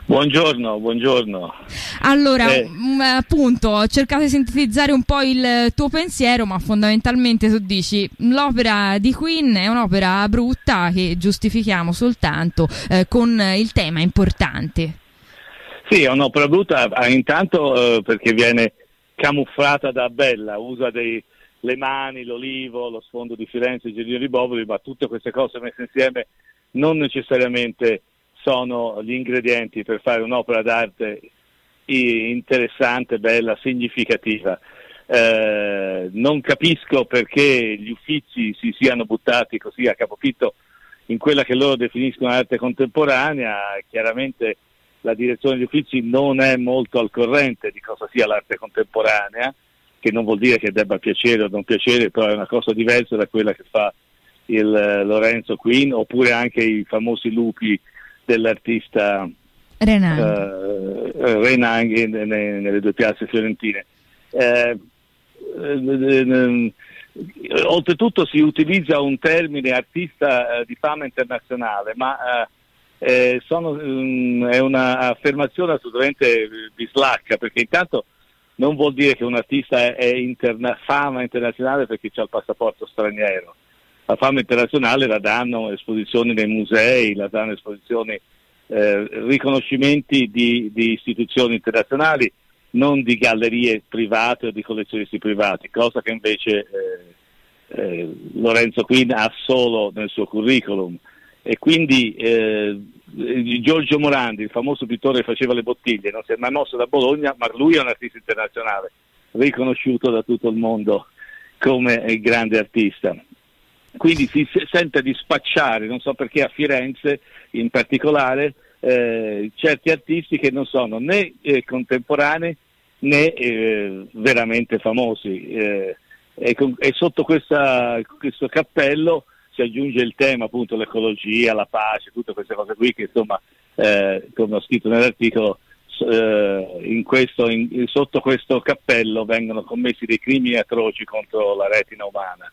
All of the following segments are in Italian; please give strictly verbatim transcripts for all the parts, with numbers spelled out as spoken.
Buongiorno, buongiorno. Allora, eh. m- appunto, ho cercato di sintetizzare un po' il tuo pensiero, ma fondamentalmente tu dici l'opera di Queen è un'opera brutta che giustifichiamo soltanto eh, con il tema importante. Sì, è un'opera brutta, eh, intanto eh, perché viene camuffata da bella, usa dei, le mani, l'olivo, lo sfondo di Firenze, il giardino di Boboli, ma tutte queste cose messe insieme non necessariamente sono gli ingredienti per fare un'opera d'arte interessante, bella, significativa. Eh, non capisco perché gli Uffizi si siano buttati così a capofitto in quella che loro definiscono arte contemporanea. Chiaramente la direzione degli Uffizi non è molto al corrente di cosa sia l'arte contemporanea, che non vuol dire che debba piacere o non piacere, però è una cosa diversa da quella che fa il Lorenzo Queen, oppure anche i famosi lupi dell'artista Renan, uh, Renan nelle, nelle due piazze fiorentine. Eh, eh, eh, oltretutto si utilizza un termine artista eh, di fama internazionale, ma eh, eh, sono, um, è un'affermazione assolutamente bislacca, perché intanto non vuol dire che un artista è, è interna- fama internazionale perché c'ha il passaporto straniero. La fama internazionale la danno esposizioni nei musei, la danno esposizioni, eh, riconoscimenti di, di istituzioni internazionali, non di gallerie private o di collezionisti privati, cosa che invece eh, eh, Lorenzo Queen ha solo nel suo curriculum. E quindi eh, Giorgio Morandi, il famoso pittore che faceva le bottiglie, non si è mai mosso da Bologna, ma lui è un artista internazionale, riconosciuto da tutto il mondo come grande artista. Quindi si sente di spacciare, non so perché a Firenze in particolare, eh, certi artisti che non sono né eh, contemporanei né eh, veramente famosi. Eh, e, con, e sotto questa, questo cappello si aggiunge il tema, appunto, l'ecologia, la pace, tutte queste cose qui che, insomma, eh, come ho scritto nell'articolo, eh, in questo, in, sotto questo cappello vengono commessi dei crimini atroci contro la retina umana.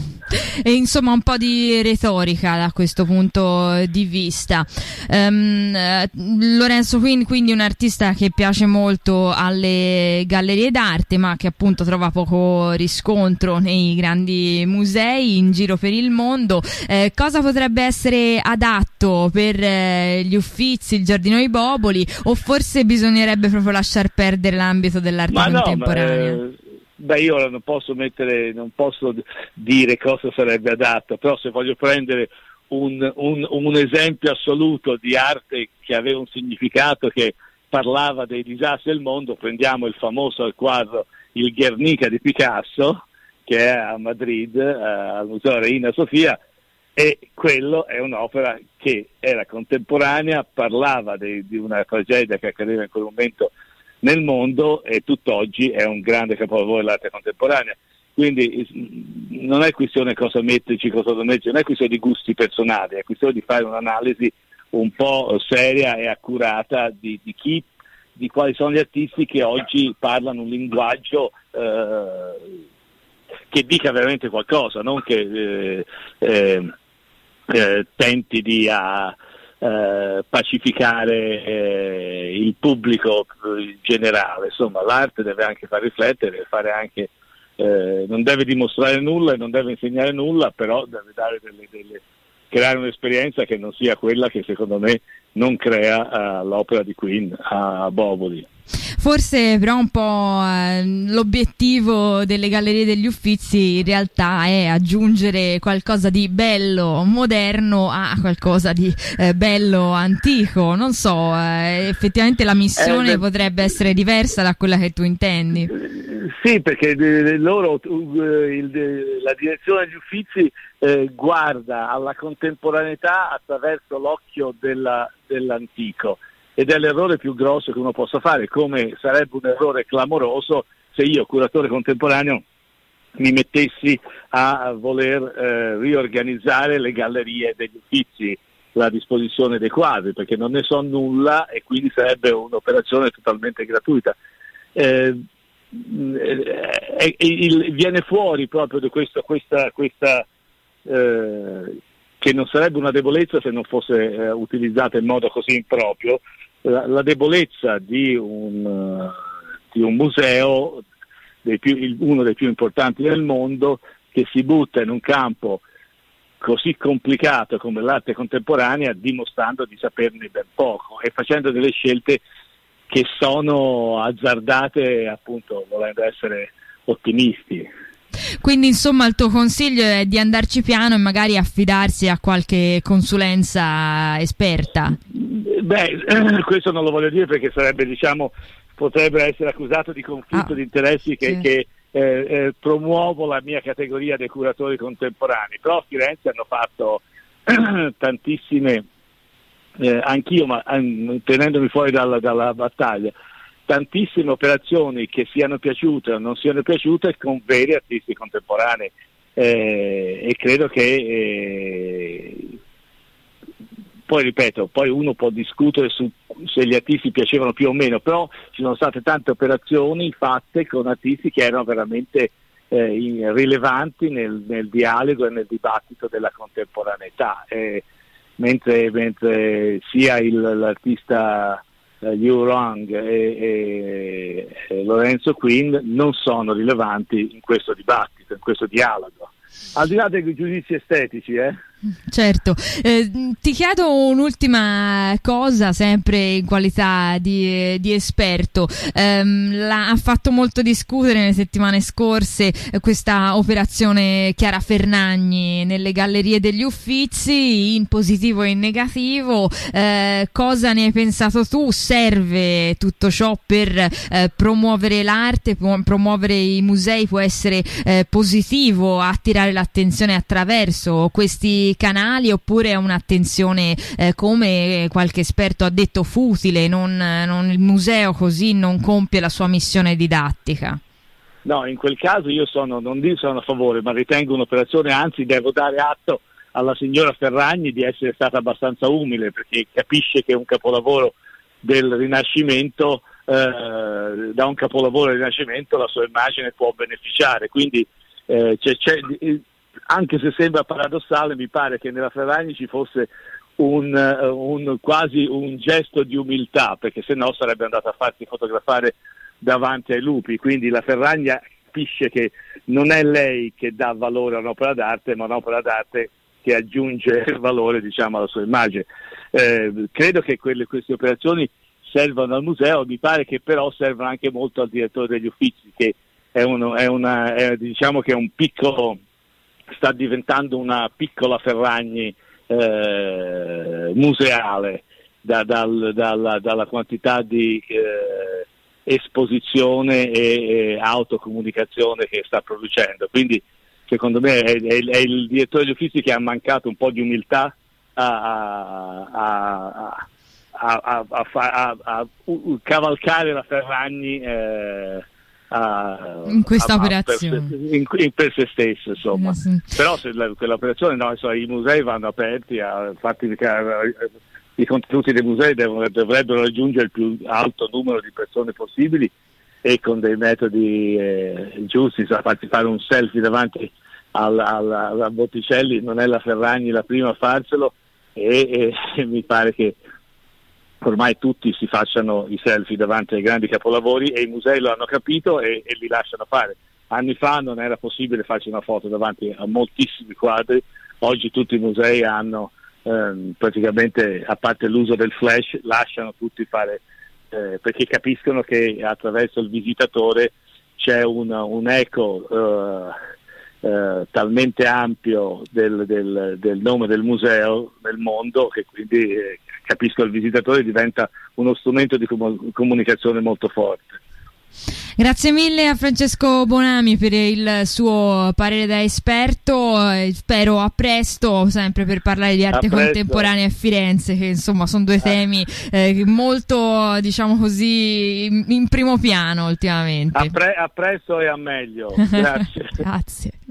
E insomma un po' di retorica da questo punto di vista. um, Lorenzo Queen, quindi un artista che piace molto alle gallerie d'arte, ma che appunto trova poco riscontro nei grandi musei in giro per il mondo. Eh, cosa potrebbe essere adatto per eh, gli Uffizi, il Giardino dei Boboli, o forse bisognerebbe proprio lasciar perdere l'ambito dell'arte ma contemporanea? No, ma, eh... Beh, io ora non posso mettere, non posso dire cosa sarebbe adatto, però se voglio prendere un, un, un esempio assoluto di arte che aveva un significato, che parlava dei disastri del mondo, prendiamo il famoso quadro Il Guernica di Picasso, che è a Madrid, eh, al Museo Reina Sofia, e quello è un'opera che era contemporanea, parlava di, di una tragedia che accadeva in quel momento nel mondo, e tutt'oggi è un grande capolavoro dell'arte contemporanea. Quindi non è questione cosa metterci, cosa non metterci, non è questione di gusti personali, è questione di fare un'analisi un po' seria e accurata di, di chi, di quali sono gli artisti che oggi parlano un linguaggio eh, che dica veramente qualcosa, non che eh, eh, eh, tenti di a, eh, pacificare eh, il pubblico generale. Insomma, l'arte deve anche far riflettere, deve fare anche, eh, non deve dimostrare nulla e non deve insegnare nulla, però deve dare delle, delle, creare un'esperienza che non sia quella che secondo me non crea uh, l'opera di Queen a Boboli. Forse però un po' eh, l'obiettivo delle gallerie degli Uffizi in realtà è aggiungere qualcosa di bello moderno a qualcosa di eh, bello antico. Non so, eh, effettivamente la missione eh, potrebbe essere diversa da quella che tu intendi. Sì, perché loro, il, la direzione degli Uffizi eh, guarda alla contemporaneità attraverso l'occhio della, dell'antico. Ed è l'errore più grosso che uno possa fare, come sarebbe un errore clamoroso se io, curatore contemporaneo, mi mettessi a voler eh, riorganizzare le gallerie degli Uffizi, la disposizione dei quadri, perché non ne so nulla e quindi sarebbe un'operazione totalmente gratuita. Eh, eh, il, viene fuori proprio di questo, questa, questa eh, che non sarebbe una debolezza se non fosse eh, utilizzata in modo così improprio, la, la debolezza di un, uh, di un museo, dei più, il, uno dei più importanti del mondo, che si butta in un campo così complicato come l'arte contemporanea, dimostrando di saperne ben poco e facendo delle scelte che sono azzardate, appunto, volendo essere ottimisti. Quindi insomma il tuo consiglio è di andarci piano e magari affidarsi a qualche consulenza esperta? Beh, questo non lo voglio dire perché sarebbe, diciamo, potrebbe essere accusato di conflitto ah, di interessi che, sì. che eh, eh, promuovo la mia categoria dei curatori contemporanei, però a Firenze hanno fatto tantissime, eh, anch'io, ma eh, tenendomi fuori dalla, dalla battaglia, tantissime operazioni che siano piaciute o non siano piaciute con veri artisti contemporanei, eh, e credo che eh, poi ripeto, poi uno può discutere su se gli artisti piacevano più o meno, però ci sono state tante operazioni fatte con artisti che erano veramente eh, rilevanti nel, nel dialogo e nel dibattito della contemporaneità, eh, mentre, mentre sia il, l'artista Uh, Liu Rong e, e, e Lorenzo Quinn non sono rilevanti in questo dibattito, in questo dialogo, al di là dei giudizi estetici, eh? Certo, eh, ti chiedo un'ultima cosa, sempre in qualità di, di esperto. ehm, la, ha fatto molto discutere nelle settimane scorse eh, questa operazione Chiara Ferragni nelle Gallerie degli Uffizi, in positivo e in negativo. Eh, cosa ne hai pensato tu? Serve tutto ciò per eh, promuovere l'arte, pu- promuovere i musei? Può essere eh, positivo attirare l'attenzione attraverso questi canali, oppure è un'attenzione eh, come qualche esperto ha detto futile, non, non, il museo così non compie la sua missione didattica? No, in quel caso io sono, non dico sono a favore, ma ritengo un'operazione, anzi devo dare atto alla signora Ferragni di essere stata abbastanza umile, perché capisce che un capolavoro del Rinascimento, eh, da un capolavoro del Rinascimento la sua immagine può beneficiare, quindi eh, c'è, c'è anche se sembra paradossale, mi pare che nella Ferragni ci fosse un, un quasi un gesto di umiltà, perché se no sarebbe andata a farsi fotografare davanti ai lupi. Quindi la Ferragni capisce che non è lei che dà valore a un'opera d'arte, ma un'opera d'arte che aggiunge valore, diciamo, alla sua immagine. Eh, credo che quelle, queste operazioni servono al museo, mi pare che però servono anche molto al direttore degli uffizi, che è, uno, è una, è, diciamo che è un piccolo, sta diventando una piccola Ferragni eh, museale da, dal, dalla, dalla quantità di eh, esposizione e, e autocomunicazione che sta producendo. Quindi secondo me è, è, è il direttore degli uffizi che ha mancato un po' di umiltà a, a, a, a, a, a, a, a cavalcare la Ferragni eh, A, in questa a, operazione per, in, in per se stesso, insomma. Eh sì. Però se la, quell'operazione, no, insomma, i musei vanno aperti a farti i contenuti dei musei devono, dovrebbero raggiungere il più alto numero di persone possibili e con dei metodi eh, giusti, a farti fare un selfie davanti alla, alla, alla Botticelli non è la Ferragni la prima a farselo, e, e, e mi pare che ormai tutti si facciano i selfie davanti ai grandi capolavori, e i musei lo hanno capito e, e li lasciano fare. Anni fa non era possibile farci una foto davanti a moltissimi quadri, oggi tutti i musei hanno ehm, praticamente, a parte l'uso del flash, lasciano tutti fare, eh, perché capiscono che attraverso il visitatore c'è un, un eco eh, eh, talmente ampio del, del, del nome del museo nel mondo, che quindi eh, capisco il visitatore diventa uno strumento di com- comunicazione molto forte. Grazie mille a Francesco Bonami per il suo parere da esperto, spero a presto, sempre per parlare di arte contemporanea a Firenze, che insomma sono due temi eh, molto, diciamo così, in, in primo piano ultimamente. A, pre- a presto e a meglio. Grazie. Grazie.